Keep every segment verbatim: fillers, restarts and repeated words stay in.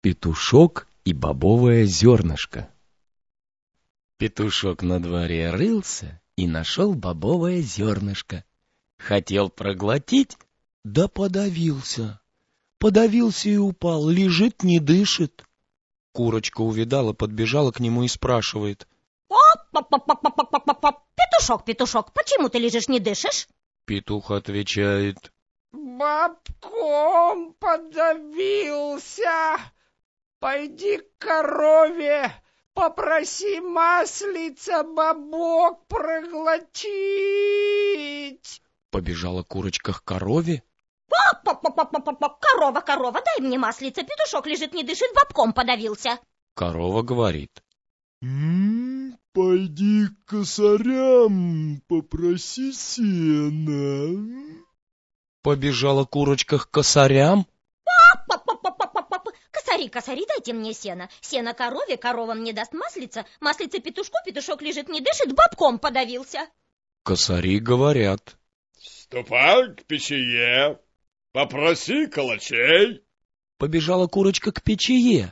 Петушок и бобовое зернышко. Петушок на дворе рылся и нашел бобовое зернышко. Хотел проглотить, да подавился. Подавился и упал, лежит, не дышит. Курочка увидала, подбежала к нему и спрашивает: «Петушок, петушок, почему ты лежишь, не дышишь?» Петух отвечает: «Бобком подавился. Пойди к корове, попроси маслица бобок проглотить». Побежала курочка к корове. «Корова, корова, дай мне маслица, петушок лежит, не дышит, бобком подавился». Корова говорит: «М-м, пойди к косарям, попроси сена». Побежала курочка к косарям. «Косари, косари, дайте мне сено. Сено корове, корова мне даст маслица, маслица петушку, петушок лежит, не дышит, бобком подавился». Косари говорят: «Ступай к печие, попроси калачей». Побежала курочка к печие.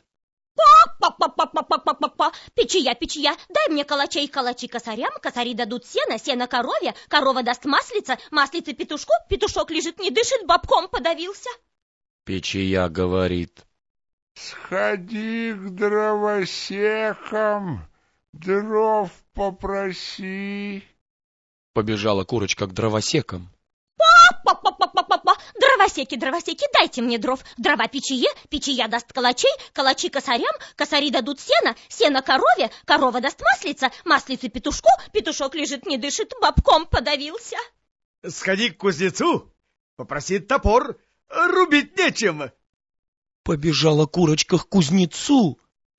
«Печия, печия, дай мне калачей, калачи косарям, косари дадут сено, сено корове, корова даст маслица, маслица петушку, петушок лежит, не дышит, бобком подавился». Печия говорит: «Сходи к дровосекам, дров попроси». Побежала курочка к дровосекам. «Дровосеки, дровосеки, дайте мне дров. Дрова печие, печия даст калачей, калачи косарям, косари дадут сено, сено корове, корова даст маслица, маслица петушку, петушок лежит, не дышит, бобком подавился». «Сходи к кузнецу, попроси топор, рубить нечем». Побежала курочка к кузнецу.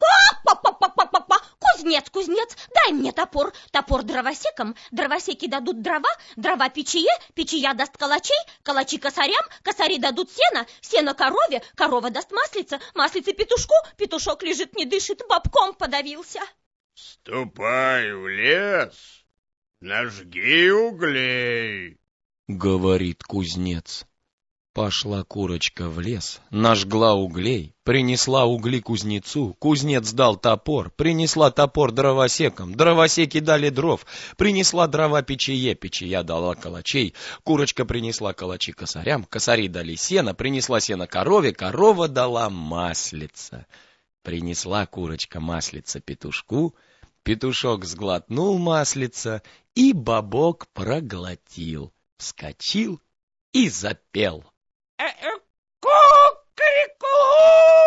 «Кузнец, кузнец, дай мне топор. Топор дровосекам, дровосеки дадут дрова, дрова печие, печия даст калачей, калачи косарям, косари дадут сено, сено корове, корова даст маслица, маслица петушку, петушок лежит, не дышит, бобком подавился». «Ступай в лес, нажги углей», — говорит кузнец. Пошла курочка в лес, нажгла углей, принесла угли кузнецу, кузнец дал топор, принесла топор дровосекам, дровосеки дали дров, принесла дрова печие, печия дала калачей, курочка принесла калачи косарям, косари дали сено, принесла сено корове, корова дала маслица. Принесла курочка маслица петушку, петушок сглотнул маслица и бобок проглотил, вскочил и запел. «Ку-ку-ку!»